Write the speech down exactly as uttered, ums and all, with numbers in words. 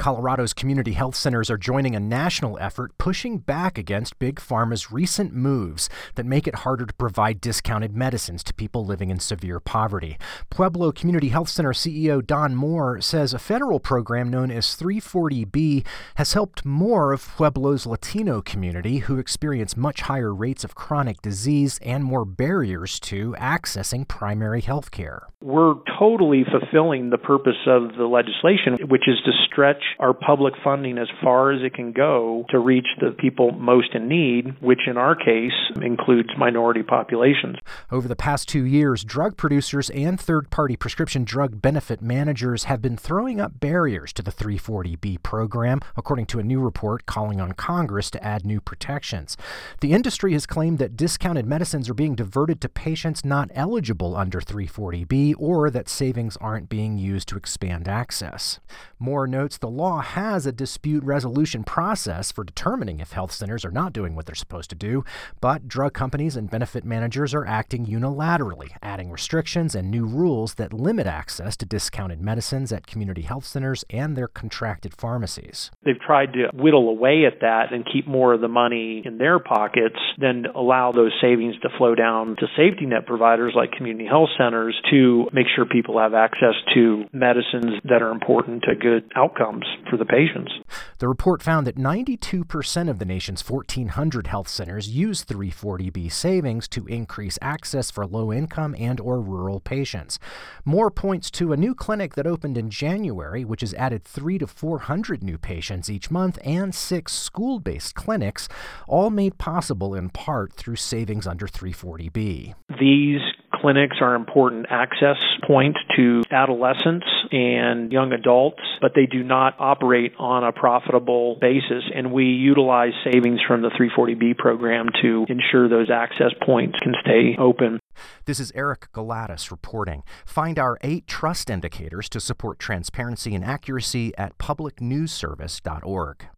Colorado's community health centers are joining a national effort pushing back against Big Pharma's recent moves that make it harder to provide discounted medicines to people living in severe poverty. Pueblo Community Health Center C E O Don Moore says a federal program known as three forty B has helped more of Pueblo's Latino community, who experience much higher rates of chronic disease and more barriers to accessing primary health care. We're totally fulfilling the purpose of the legislation, which is to stretch our public funding as far as it can go to reach the people most in need, which in our case includes minority populations. Over the past two years, drug producers and third-party prescription drug benefit managers have been throwing up barriers to the three forty B program, according to a new report calling on Congress to add new protections. The industry has claimed that discounted medicines are being diverted to patients not eligible under three forty B, or that savings aren't being used to expand access. Moore notes the law has a dispute resolution process for determining if health centers are not doing what they're supposed to do, but drug companies and benefit managers are acting unilaterally, adding restrictions and new rules that limit access to discounted medicines at community health centers and their contracted pharmacies. They've tried to whittle away at that and keep more of the money in their pockets than allow those savings to flow down to safety net providers like community health centers to make sure people have access to medicines that are important to good outcomes for the patients. The report found that ninety-two percent of the nation's fourteen hundred health centers use three forty B savings to increase access for low-income and or rural patients. Moore points to a new clinic that opened in January, which has added three to four hundred new patients each month, and six school-based clinics, all made possible in part through savings under three forty B. These clinics are important access points to adolescents and young adults, but they do not operate on a profitable basis, and we utilize savings from the three forty B program to ensure those access points can stay open. This is Eric Galatis reporting. Find our eight trust indicators to support transparency and accuracy at public news service dot org.